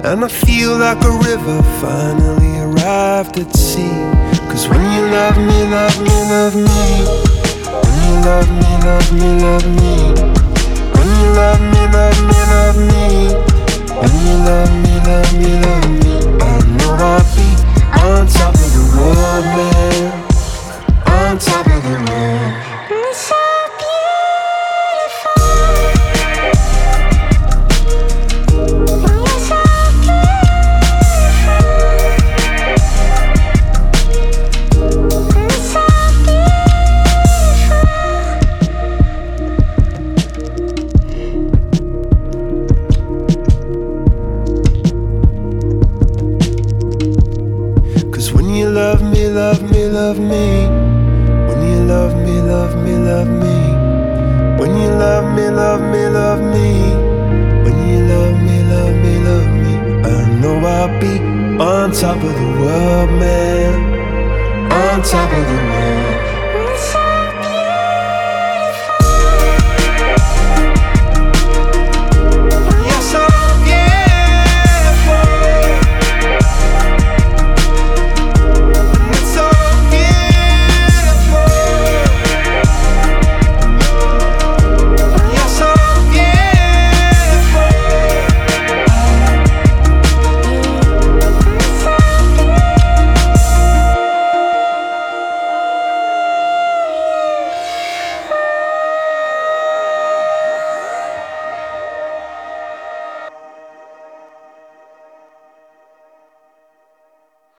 And I feel like a river finally arrived at sea. 'Cause when you love me, love me, love me, when you love me, love me, love me, when you love me, love me, love me, when you love me, love me, love me, I know I'll be on top of the world, man, on top of the world. It's so beautiful. You're so beautiful. It's so beautiful. 'Cause when you love me, love me, love me, when you love me, love me, love me, when you love me, love me, love me, when you love me, love me, love me, I know I'll be on top of the world, man, on top of the world.